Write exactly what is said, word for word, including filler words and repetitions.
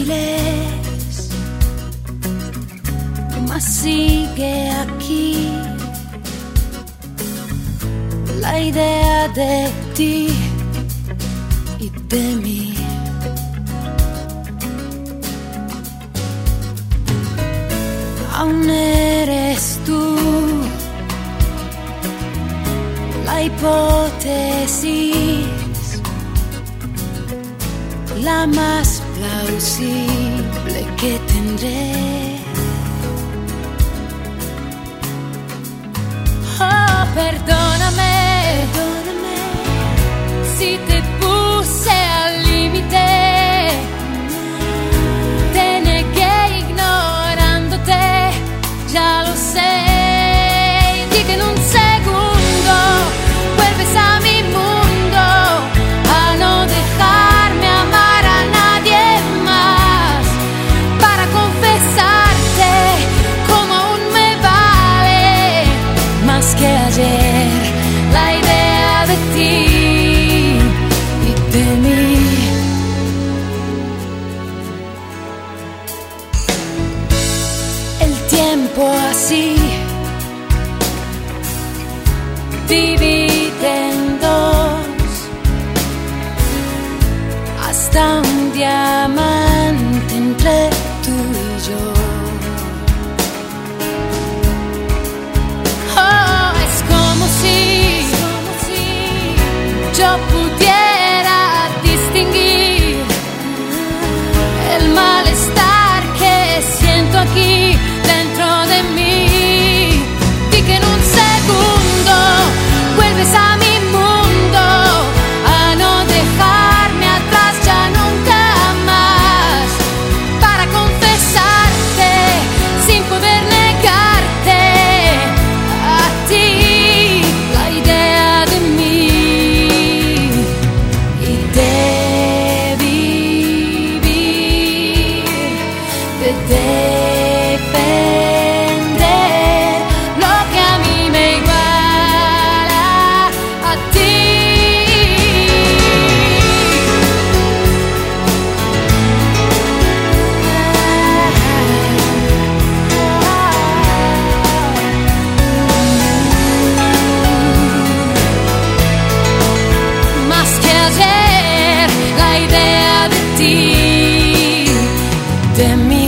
miles, mas sigue aquí la idea de ti y de mí. Aún eres tú la hipótesis, la más plausible que tendré. Oh, perdóname, perdóname si te puse al límite, te negué ignorándote, ya lo sé. Di que en un segundo vuelves a mi mundo, a no dejarme amar a nadie más, para confesarte como aún me vale más que ayer la idea de ti y de mí. El tiempo así divide en dos hasta un diamante entre tú y yo. Oh, es como si, yo pudiera distinguir el malestar que siento aquí dentro de mí. Di que en un segundo vuelves a mi mundo, a no dejarme atrás ya nunca más, para confesarte sin poder negarte a ti la idea de mí y de vivir, de defender lo que a mí me iguala a ti. Más que ayer la idea de ti, de mí.